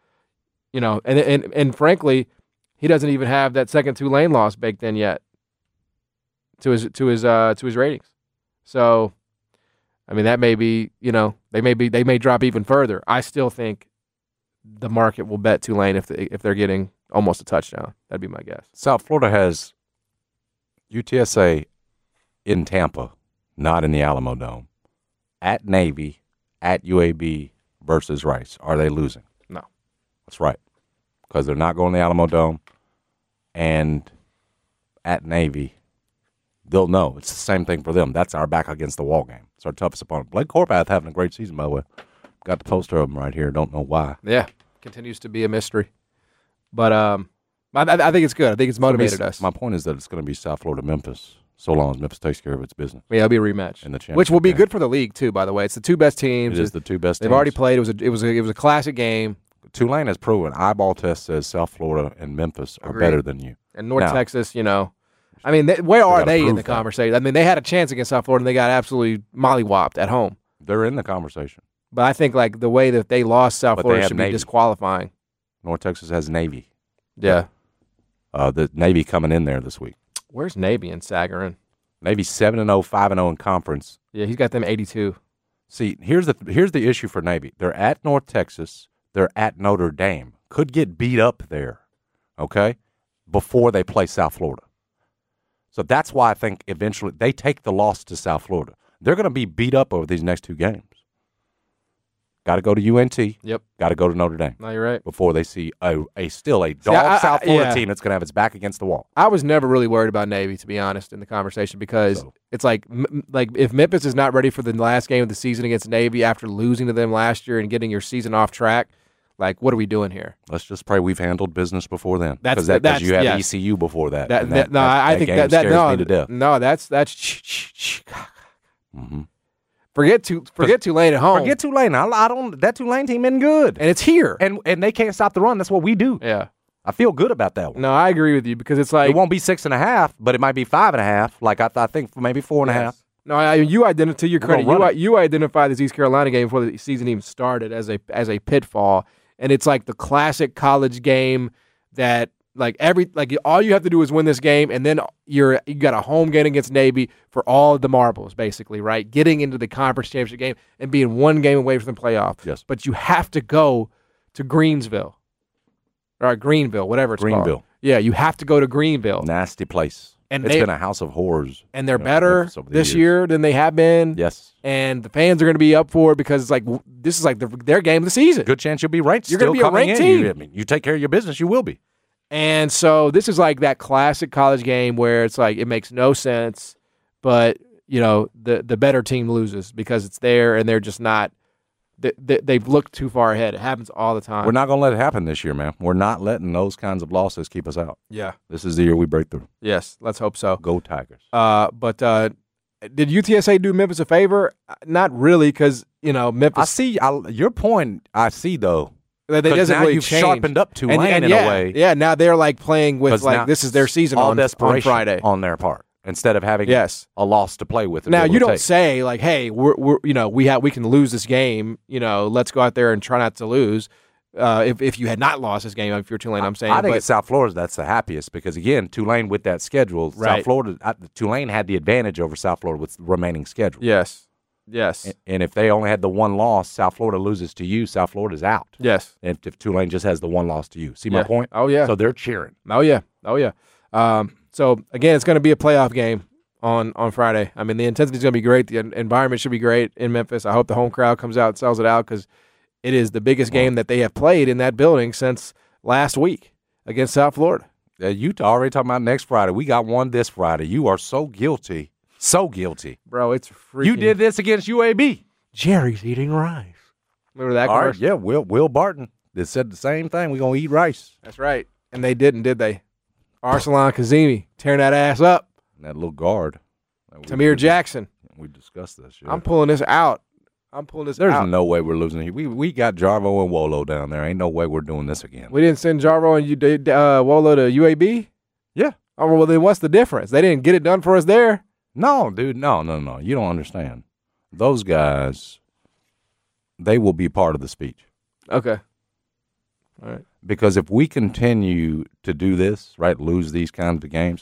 and frankly, he doesn't even have that second Tulane loss baked in yet to his ratings. So, I mean, that may be, they may drop even further. I still think the market will bet Tulane if they're getting almost a touchdown. That'd be my guess. South Florida has UTSA in Tampa, not in the Alamo Dome, at Navy, at UAB versus Rice. Are they losing? No. That's right, because they're not going to the Alamo Dome, and at Navy, they'll know. It's the same thing for them. That's our back against the wall game. It's our toughest opponent. Blake Horvath having a great season, by the way. Got the poster of them right here. Don't know why. Yeah, continues to be a mystery. But I think it's good. I think it's motivated us. My point is that it's going to be South Florida Memphis, so long as Memphis takes care of its business. Yeah, it'll be a rematch, in the championship which will be game. good for the league too. By the way, it's the two best teams. It is the two best. They've teams. already played. It was a classic game. Tulane has proven. Eyeball test says South Florida and Memphis are Agreed. better than you. And North Now, Texas, I mean, where are gotta they in prove the that. conversation? I mean, they had a chance against South Florida, and they got absolutely mollywopped at home. They're in the conversation. But I think like the way that they lost South But they Florida have should Navy. be disqualifying. North Texas has Navy. Yeah. The Navy coming in there this week. Where's Navy in Sagarin? Navy 7-0, 5-0 in conference. Yeah, he's got them 82. See, here's the issue for Navy. They're at North Texas. They're at Notre Dame. Could get beat up there, okay, before they play South Florida. So that's why I think eventually they take the loss to South Florida. They're going to be beat up over these next two games. Got to go to UNT. Yep. Got to go to Notre Dame. No, you're right. Before they see a dog South Florida yeah. team that's going to have its back against the wall. I was never really worried about Navy, to be honest, in the conversation because it's like if Memphis is not ready for the last game of the season against Navy after losing to them last year and getting your season off track, like, what are we doing here? Let's just pray we've handled business before then. That's Because you had yes. ECU before that. I think game that scares no, me to death. no, that's Mm-hmm. Forget Tulane at home. Forget Tulane. I don't. That Tulane team isn't good, and it's here, and they can't stop the run. That's what we do. Yeah, I feel good about that one. No, I agree with you because it's like it won't be 6.5, but it might be 5.5. Like I think maybe 4.5. No, you identified, to your We're gonna credit, run you identified this East Carolina game before the season even started as a pitfall, and it's like the classic college game that all you have to do is win this game, and then you got a home game against Navy for all of the marbles, basically, right? Getting into the conference championship game and being one game away from the playoff. Yes, but you have to go to Greenville, whatever it's called. Greenville. Yeah, you have to go to Greenville. Nasty place. And it's been a house of horrors. And they're better this year than they have been. Yes. And the fans are going to be up for it because it's like this is like their game of the season. Good chance you'll be ranked. You're going to be a ranked team. You take care of your business, you will be. And so this is like that classic college game where it's like it makes no sense, but the better team loses because it's there and they're just not. They've looked too far ahead. It happens all the time. We're not going to let it happen this year, man. We're not letting those kinds of losses keep us out. Yeah. This is the year we break through. Yes, let's hope so. Go Tigers. But did UTSA do Memphis a favor? Not really, because Memphis. I see your point. I see though. That they doesn't now really you've change. sharpened up Tulane in a way. Yeah, now they're like playing with like this is their season all on desperation Friday on their part instead of having a loss to play with. Now you don't say like, hey, we can lose this game. Let's go out there and try not to lose. If you had not lost this game, if you're Tulane, I'm saying. I think it's South Florida that's the happiest because again, Tulane with that schedule, right. South Florida, Tulane had the advantage over South Florida with the remaining schedule. Yes. And if they only had the one loss, South Florida loses to you, South Florida's out. Yes. And if Tulane just has the one loss to you. See my point? Oh, yeah. So they're cheering. Oh, yeah. So, again, it's going to be a playoff game on Friday. I mean, the intensity is going to be great. The environment should be great in Memphis. I hope the home crowd comes out and sells it out because it is the biggest game that they have played in that building since last week against South Florida. You already talking about next Friday. We got one this Friday. You are so guilty. So guilty. Bro, it's freaking... You did this against UAB. Jerry's eating rice. Remember that commercial? Right, yeah, Will Barton. They said the same thing. We're going to eat rice. That's right. And they didn't, did they? Arsalan Kazemi tearing that ass up. And that little guard. Tamir Jackson. We discussed this. I'm pulling this out. There's no way we're losing here. We got Jarvo and Wolo down there. Ain't no way we're doing this again. We didn't send Jarvo and Wolo to UAB? Yeah. Oh, well, then what's the difference? They didn't get it done for us there? No, dude, no. You don't understand. Those guys, they will be part of the speech. Okay. All right. Because if we continue to do this, right, lose these kinds of games,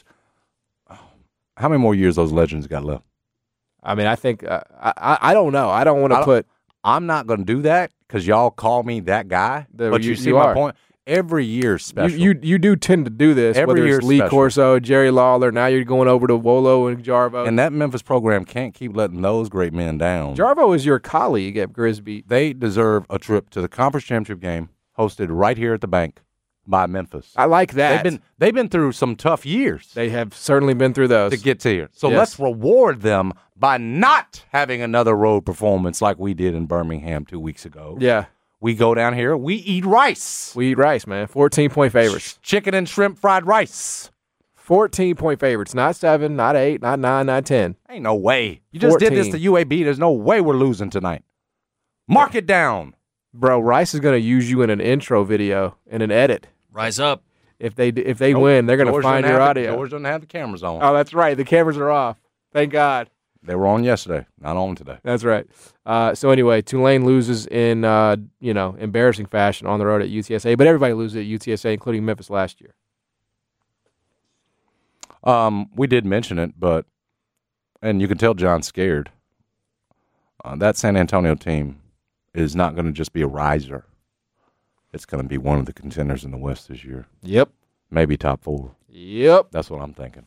how many more years those legends got left? I mean, I think, I don't know. I don't want to put. I'm not going to do that because y'all call me that guy. But you see my point? Every year special. You do tend to do this. Every whether year it's Lee special. Corso, Jerry Lawler. Now you're going over to Wolo and Jarvo. And that Memphis program can't keep letting those great men down. Jarvo is your colleague at Grisby. They deserve a trip to the conference championship game hosted right here at the bank by Memphis. I like that. They've been through some tough years. They have certainly been through those to get to here. So Yes. let's reward them by not having another road performance like we did in Birmingham 2 weeks ago. Yeah. We go down here, we eat rice. We eat rice, man. 14-point favorites. Chicken and shrimp fried rice. 14-point favorites. Not 7, not 8, not 9, not 10. Ain't no way. You just did this 14. to UAB. There's no way we're losing tonight. Mark it down. Bro, Rice is going to use you in an intro video, in an edit. Rise up. If they win, they're going to George find doesn't your have audio. George doesn't have the cameras on. Oh, that's right. The cameras are off. Thank God. They were on yesterday, not on today. That's right. So anyway, Tulane loses in embarrassing fashion on the road at UTSA, but everybody loses at UTSA, including Memphis last year. We did mention it, and you can tell John's scared. That San Antonio team is not going to just be a riser. It's going to be one of the contenders in the West this year. Yep. Maybe top 4. Yep. That's what I'm thinking.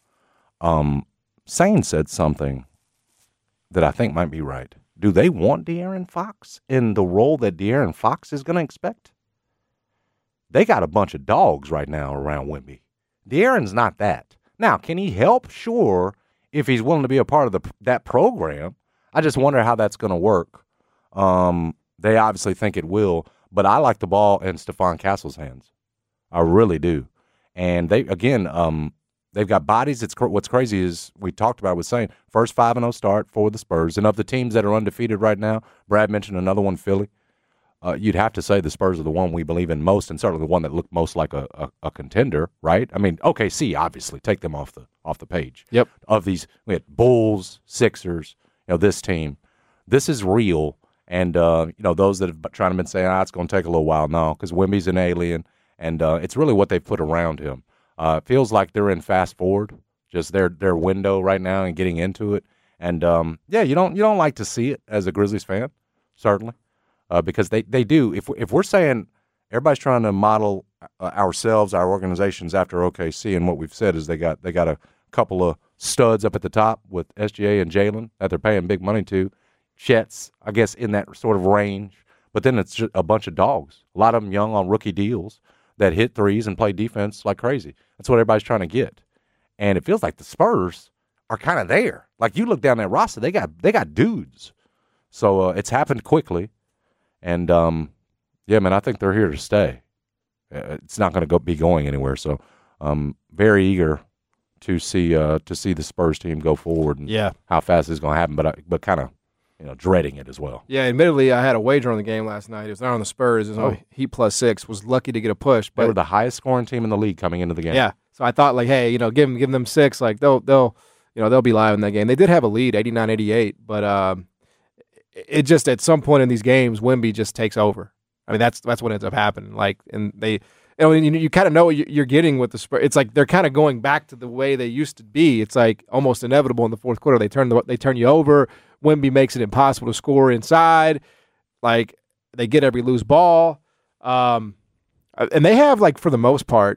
Sane said something that I think might be right. Do they want De'Aaron Fox in the role that De'Aaron Fox is going to expect? They got a bunch of dogs right now around Wemby. De'Aaron's not that. Now, can he help? Sure, if he's willing to be a part of that program. I just wonder how that's going to work. They obviously think it will, but I like the ball in Stephon Castle's hands. I really do. And they've got bodies. What's crazy is we talked about with saying first 5-0 start for the Spurs. And of the teams that are undefeated right now, Brad mentioned another one, Philly. You'd have to say the Spurs are the one we believe in most, and certainly the one that looked most like a contender, right? I mean, OKC obviously take them off the page. Yep. Of these, we had Bulls, Sixers. This team, this is real. And those that have trying to been saying it's going to take a little while, no, because Wemby's an alien, and it's really what they've put around him. It feels like they're in fast forward, just their window right now and getting into it. And you don't like to see it as a Grizzlies fan, certainly, because they do. If we're saying everybody's trying to model ourselves, our organizations after OKC, and what we've said is they got a couple of studs up at the top with SGA and Jalen that they're paying big money to. Chet's, I guess, in that sort of range. But then it's just a bunch of dogs, a lot of them young on rookie deals that hit threes and play defense like crazy. That's what everybody's trying to get. And it feels like the Spurs are kind of there. Like you look down that roster, they got dudes. So it's happened quickly. And, man, I think they're here to stay. It's not going to be going anywhere. So very eager to see the Spurs team go forward and how fast it's going to happen, but kind of dreading it as well. Yeah, admittedly, I had a wager on the game last night. It was not on the Spurs. It was Heat +6. Was lucky to get a push, but they were the highest scoring team in the league coming into the game. Yeah, so I thought hey, give them 6. Like they'll be live in that game. They did have a lead, 89-88, but it just at some point in these games, Wemby just takes over. I mean, that's what ends up happening. And they. You kind of know what you're getting with the Spurs. It's like they're kind of going back to the way they used to be. It's like almost inevitable in the fourth quarter. They turn you over. Wemby makes it impossible to score inside. Like they get every loose ball, and they have for the most part,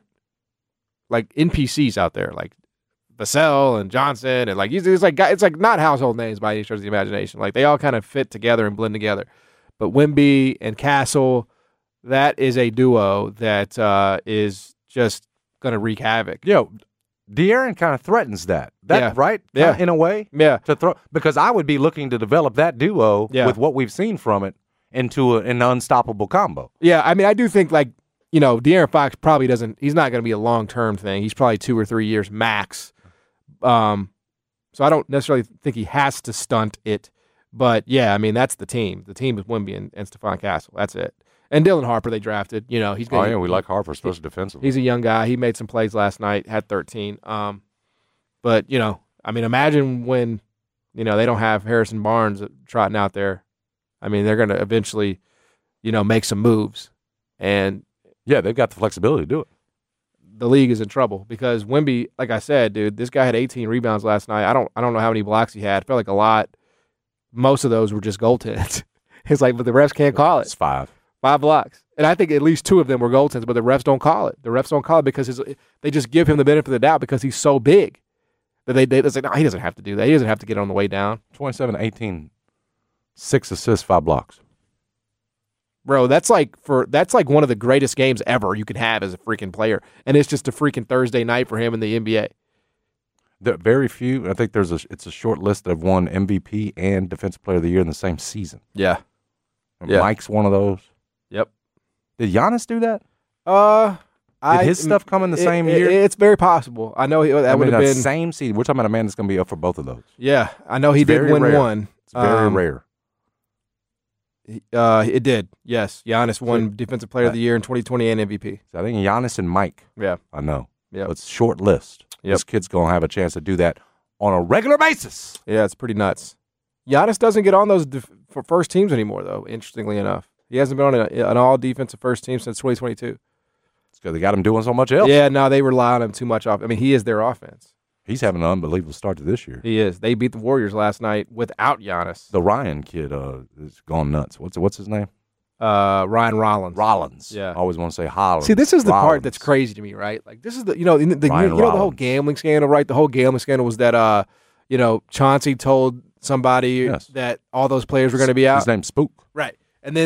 NPCs out there like Vassell and Johnson and it's like not household names by any stretch of the imagination. Like they all kind of fit together and blend together. But Wemby and Castle. That is a duo that is just going to wreak havoc. De'Aaron kind of threatens that. Right? Yeah. In a way? Yeah. To throw, because I would be looking to develop that duo with what we've seen from it into an unstoppable combo. Yeah, I mean, I do think, De'Aaron Fox probably doesn't – he's not going to be a long-term thing. He's probably 2 or 3 years max. So I don't necessarily think he has to stunt it. But, yeah, I mean, that's the team. The team is Wemby and Stephon Castle. That's it. And Dylan Harper, they drafted. He's going. We like Harper, especially defensively. He's a young guy. He made some plays last night. Had 13. But I mean, imagine when they don't have Harrison Barnes trotting out there. I mean, they're going to eventually, make some moves. And yeah, they've got the flexibility to do it. The league is in trouble because Wemby, like I said, dude, this guy had 18 rebounds last night. I don't know how many blocks he had. It felt like a lot. Most of those were just goaltends. It's like, but the refs can't call it. It's 5 blocks. And I think at least 2 of them were goaltends, but the refs don't call it. The refs don't call it because they just give him the benefit of the doubt because he's so big. That it's like, no, he doesn't have to do that. He doesn't have to get on the way down. 27-18, 6 assists, 5 blocks. Bro, that's like one of the greatest games ever you could have as a freaking player, and it's just a freaking Thursday night for him in the NBA. There are very few. I think it's a short list that have won MVP and Defensive Player of the Year in the same season. Yeah. And Mike's one of those. Yep. Did Giannis do that? Did his stuff come in the same year? It's very possible. I know that would have been same season. We're talking about a man that's going to be up for both of those. Yeah, I know he did win one. It's very rare. It did. Yes, Giannis won Defensive Player of the Year in 2020 and MVP. So I think Giannis and Mike. Yeah, I know. Yeah, it's a short list. Yep. This kid's going to have a chance to do that on a regular basis. Yeah, it's pretty nuts. Giannis doesn't get on those for first teams anymore, though. Interestingly enough, he hasn't been on an all defensive first team since 2022. It's because they got him doing so much else. Yeah, no, they rely on him too much. I mean, he is their offense. He's having an unbelievable start to this year. He is. They beat the Warriors last night without Giannis. The Ryan kid is gone nuts. What's his name? Ryan Rollins. Rollins. Yeah. I always want to say Holland. See, this is the part that's crazy to me, right? Like, this is the the whole gambling scandal, right? The whole gambling scandal was that Chauncey told somebody that all those players were going to be out. His name's Spook. Right. And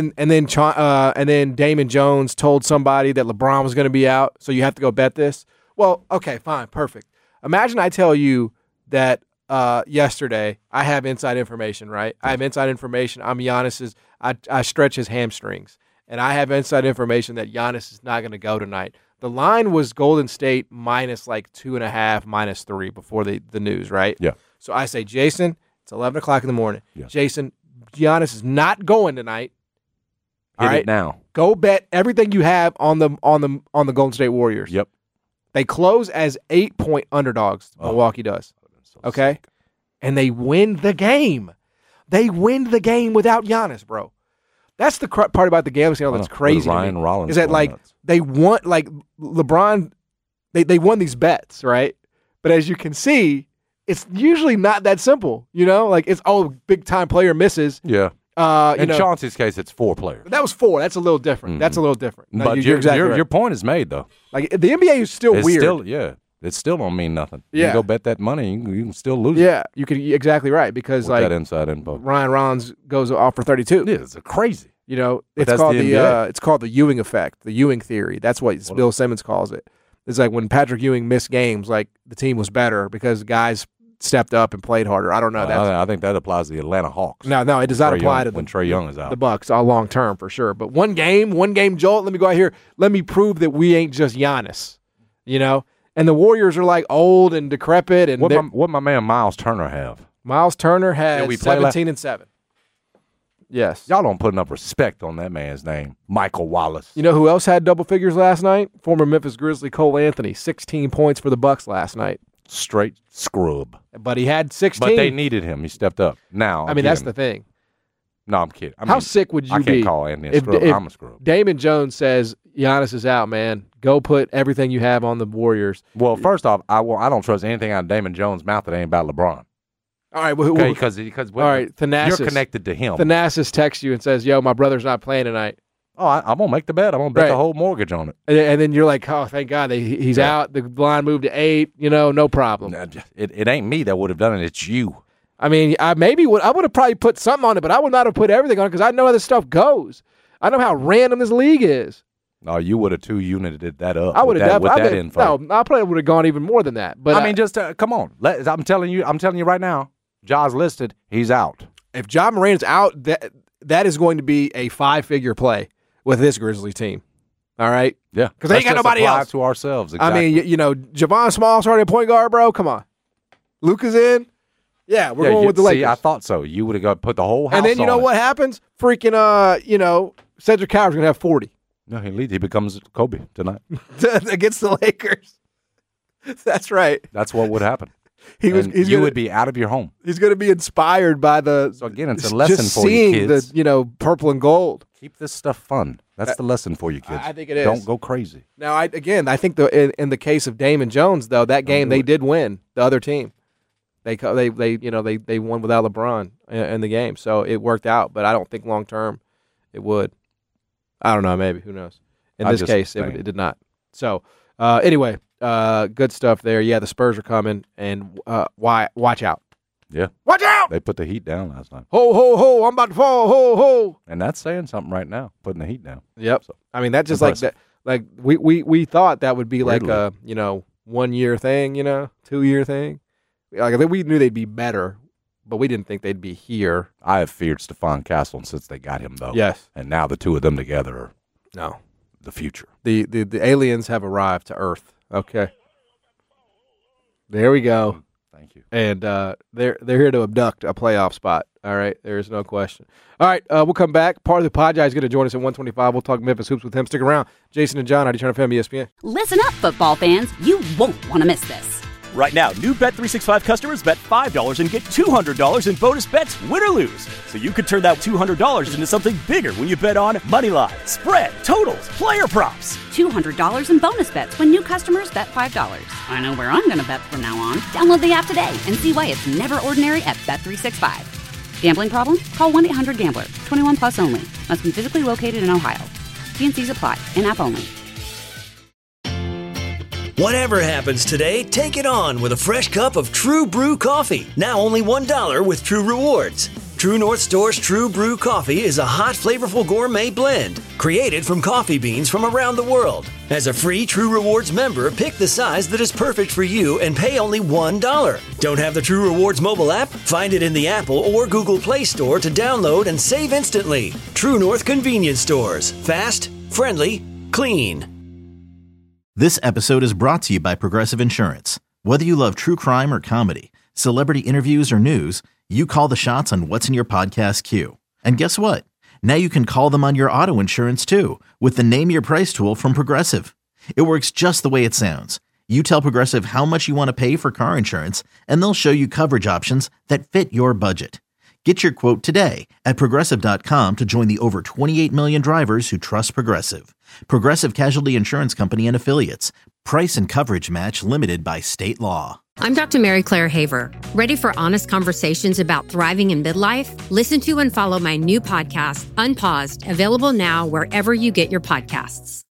then Damon Jones told somebody that LeBron was going to be out, so you have to go bet this. Well, okay, fine, perfect. Imagine I tell you that yesterday I have inside information, right? I have inside information. I'm Giannis's. I stretch his hamstrings, and I have inside information that Giannis is not going to go tonight. The line was Golden State minus like 2.5, minus 3 before the news, right? Yeah. So I say, Jason, it's 11 o'clock in the morning. Yeah. Jason, Giannis is not going tonight. Hit it now. Go bet everything you have on the Golden State Warriors. Yep. They close as 8-point underdogs. Milwaukee does. Okay? Sick. And they win the game. They win the game without Giannis, bro. That's the part about the gambling scandal that's crazy. Ryan Rollins is that like nuts. They want LeBron? They won these bets, right? But as you can see, it's usually not that simple. Like it's big time player misses. Yeah. In Chauncey's case, it's 4 players. That was 4. That's a little different. Mm-hmm. That's a little different. No, but you're exactly right. Your point is made, though. Like the NBA is still weird. It still don't mean nothing. Yeah. You go bet that money, you can still lose. Yeah, you could exactly right because with that inside info. Ryan Rollins goes off for 32. Yeah, it's crazy. It's called it's called the Ewing effect, the Ewing theory. That's what Bill Simmons calls it. It's like when Patrick Ewing missed games, like the team was better because guys stepped up and played harder. I don't know. I think that applies to the Atlanta Hawks. No, it does not apply to when Trae Young is out. The Bucks, all long term for sure. But one game, Jolt. Let me go out here. Let me prove that we ain't just Giannis. And the Warriors are like old and decrepit. And what my man Miles Turner have? Miles Turner has 17-7. Yes. Y'all don't put enough respect on that man's name, Michael Wallace. You know who else had double figures last night? Former Memphis Grizzly Cole Anthony, 16 points for the Bucks last night. Straight scrub. But he had 16. But they needed him. He stepped up. Now, that's the thing. No, I'm kidding. How sick would you be? I can't call Anthony a scrub. I'm a scrub. Damon Jones says Giannis is out, man. Go put everything you have on the Warriors. Well, first off, I don't trust anything out of Damon Jones' mouth that ain't about LeBron. All right, because all right, Thanasis, you're connected to him. Thanasis texts you and says, "Yo, my brother's not playing tonight." Oh, I'm gonna make the bet. I'm gonna bet the whole mortgage on it. And then you're like, "Oh, thank God, he's out. The line moved to 8. No problem." It ain't me that would have done it. It's you. I mean, I would have probably put something on it, but I would not have put everything on it because I know how this stuff goes. I know how random this league is. No, you would have 2-united that up. I would have with that info. No, I probably would have gone even more than that. But I mean, just come on. I'm telling you right now. Ja's listed. He's out. If Ja Morant is out, that is going to be a 5-figure play with this Grizzlies team. All right? Yeah. Because they ain't got nobody else. To ourselves. Exactly. I mean, Javon Small starting at point guard, bro. Come on. Luka's in. Yeah, we're going with the Lakers. See, I thought so. You would have put the whole house on. And then you know what happens? Freaking, Cedric Howard's going to have 40. No, he leads. He becomes Kobe tonight. Against the Lakers. That's right. That's what would happen. You would be out of your home. He's going to be inspired by the. So again, it's a lesson just for you kids. Seeing the purple and gold. Keep this stuff fun. That's the lesson for you kids. I think it is. Don't go crazy. Now, I think in the case of Damon Jones though, that game they did win. The other team, they won without LeBron in the game, so it worked out. But I don't think long term it would. I don't know. Maybe, who knows? In this case, it did not. So anyway. Good stuff there. Yeah, the Spurs are coming, and watch out. Yeah. Watch out! They put the heat down last night. Ho, ho, ho, I'm about to fall, ho, ho. And that's saying something right now, putting the heat down. Yep. So, I mean, that's just impressive. like that. Like we thought that would be like Weirdly. a 1 year thing, 2 year thing. Like I think we knew they'd be better, but we didn't think they'd be here. I have feared Stephon Castle since they got him, though. Yes. And now the two of them together are No. the future. The aliens have arrived to Earth. Okay. There we go. Thank you. And they're here to abduct a playoff spot. All right, there's no question. All right, we'll come back. Part of the pod guy is going to join us at 1:25. We'll talk Memphis hoops with him. Stick around. Jason and John, how do you turn FM ESPN? Listen up, football fans. You won't want to miss this. Right now, new Bet365 customers bet $5 and get $200 in bonus bets, win or lose. So you could turn that $200 into something bigger when you bet on Moneyline, spread, totals, player props. $200 in bonus bets when new customers bet $5. I know where I'm going to bet from now on. Download the app today and see why it's never ordinary at Bet365. Gambling problem? Call 1-800-GAMBLER. 21 plus only. Must be physically located in Ohio. T&Cs apply. In-app only. Whatever happens today, take it on with a fresh cup of True Brew coffee. Now only $1 with True Rewards. True North Store's True Brew coffee is a hot, flavorful gourmet blend created from coffee beans from around the world. As a free True Rewards member, pick the size that is perfect for you and pay only $1. Don't have the True Rewards mobile app? Find it in the Apple or Google Play Store to download and save instantly. True North Convenience Stores. Fast, friendly, clean. This episode is brought to you by Progressive Insurance. Whether you love true crime or comedy, celebrity interviews or news, you call the shots on what's in your podcast queue. And guess what? Now you can call them on your auto insurance too with the Name Your Price tool from Progressive. It works just the way it sounds. You tell Progressive how much you want to pay for car insurance, and they'll show you coverage options that fit your budget. Get your quote today at Progressive.com to join the over 28 million drivers who trust Progressive. Progressive Casualty Insurance Company and Affiliates. Price and coverage match limited by state law. I'm Dr. Mary Claire Haver. Ready for honest conversations about thriving in midlife? Listen to and follow my new podcast, Unpaused, available now wherever you get your podcasts.